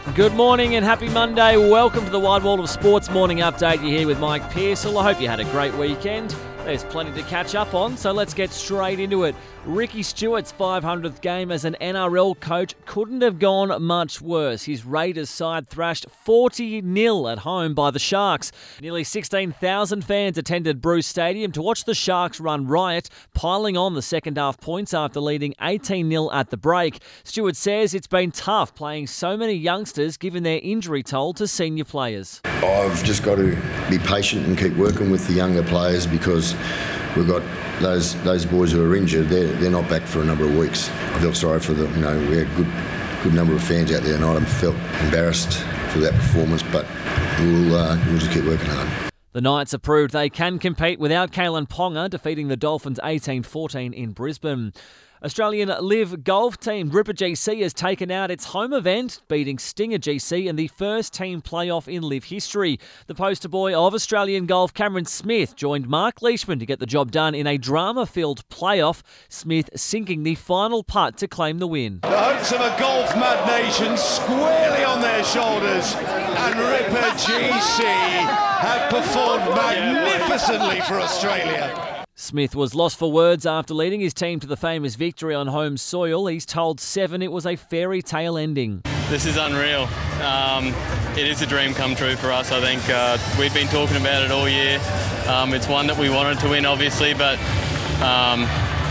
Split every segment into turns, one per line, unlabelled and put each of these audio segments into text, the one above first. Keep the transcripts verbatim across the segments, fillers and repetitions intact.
Good morning and happy Monday. Welcome to the Wide World of Sports Morning Update. You're here with Mike Pearsall. I hope you had a great weekend. There's plenty to catch up on, so let's get straight into it. Ricky Stuart's five hundredth game as an N R L coach couldn't have gone much worse. His Raiders side thrashed forty nil at home by the Sharks. Nearly sixteen thousand fans attended Bruce Stadium to watch the Sharks run riot, piling on the second half points after leading eighteen nil at the break. Stewart says it's been tough playing so many youngsters given their injury toll to senior players.
I've just got to be patient and keep working with the younger players because we've got those those boys who are injured. They're they're not back for a number of weeks. I feel sorry for them. You know, we had a good good number of fans out there tonight. I felt embarrassed for that performance, but we'll uh, we'll just keep working hard.
The Knights have proved they can compete without Kalen Ponga, defeating the Dolphins eighteen fourteen in Brisbane. Australian Live Golf team Ripper G C has taken out its home event, beating Stinger G C in the first team playoff in Live history. The poster boy of Australian golf, Cameron Smith, joined Mark Leishman to get the job done in a drama-filled playoff, Smith sinking the final putt to claim the win.
The hopes of a golf-mad nation squarely on their shoulders, and Ripper G C have performed magnificently for Australia.
Smith was lost for words after leading his team to the famous victory on home soil. He's told Seven it was a fairy tale ending.
This is unreal. Um, it is a dream come true for us, I think. Uh, we've been talking about it all year. Um, it's one that we wanted to win, obviously, but um,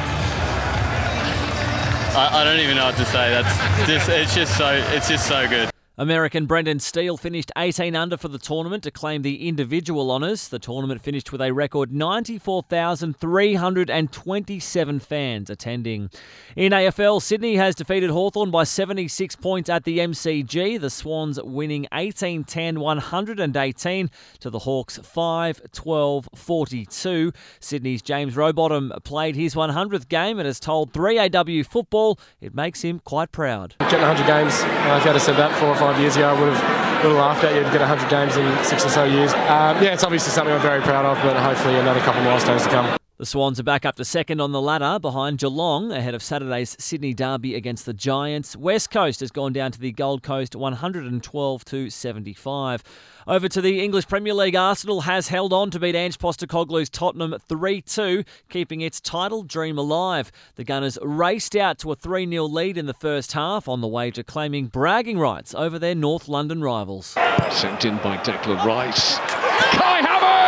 I, I don't even know what to say. That's just, it's just so, it's just so good.
American Brendan Steele finished eighteen under for the tournament to claim the individual honours. The tournament finished with a record ninety-four thousand three hundred twenty-seven fans attending. In A F L, Sydney has defeated Hawthorn by seventy-six points at the M C G. The Swans winning eighteen ten, one hundred eighteen to the Hawks five twelve forty-two. Sydney's James Rowbottom played his one hundredth game and has told three A W Football it makes him quite proud.
Getting one hundred games, uh, if you had said that four or five years ago, I would have, would have laughed at you to get one hundred games in six or so years. Um, yeah, it's obviously something I'm very proud of, but hopefully another couple more milestones to come.
The Swans are back up to second on the ladder behind Geelong ahead of Saturday's Sydney derby against the Giants. West Coast has gone down to the Gold Coast one hundred twelve to seventy-five. Over to the English Premier League, Arsenal has held on to beat Ange Postecoglou's Tottenham three two, keeping its title dream alive. The Gunners raced out to a three nil lead in the first half on the way to claiming bragging rights over their North London rivals.
Sent in by Declan Rice. Kai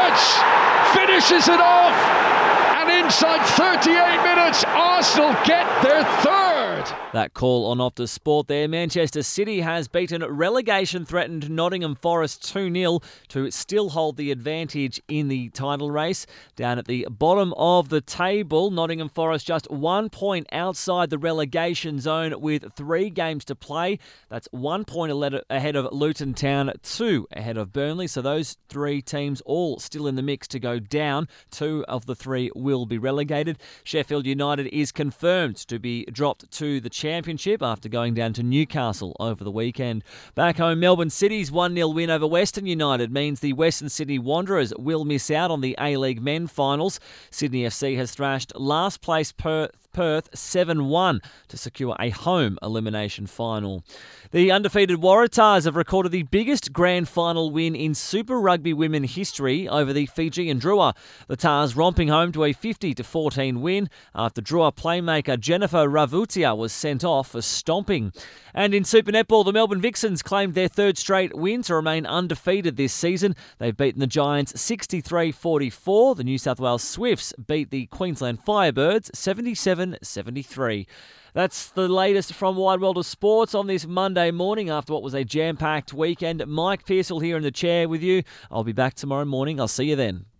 Havertz finishes it off! And inside thirty-eight minutes, Arsenal get their third.
That call on Optus Sport there. Manchester City has beaten relegation-threatened Nottingham Forest two nil to still hold the advantage in the title race. Down at the bottom of the table, Nottingham Forest just one point outside the relegation zone with three games to play. That's one point ahead of Luton Town, two ahead of Burnley. So those three teams all still in the mix to go down. Two of the three will be relegated. Sheffield United is confirmed to be dropped to the Championship after going down to Newcastle over the weekend. Back home, Melbourne City's one nil win over Western United means the Western Sydney Wanderers will miss out on the A-League men finals. Sydney F C has thrashed last place Perth Perth seven one to secure a home elimination final. The undefeated Waratahs have recorded the biggest grand final win in Super Rugby women history over the Fijian Drua. The Tars romping home to a fifty to fourteen win after Drua playmaker Jennifer Ravutia was sent off for stomping. And in Super Netball, the Melbourne Vixens claimed their third straight win to remain undefeated this season. They've beaten the Giants sixty-three forty-four. The New South Wales Swifts beat the Queensland Firebirds seventy-seven seventy-three. That's the latest from Wide World of Sports on this Monday morning after what was a jam-packed weekend. Mike Pearsall here in the chair with you. I'll be back tomorrow morning. I'll see you then.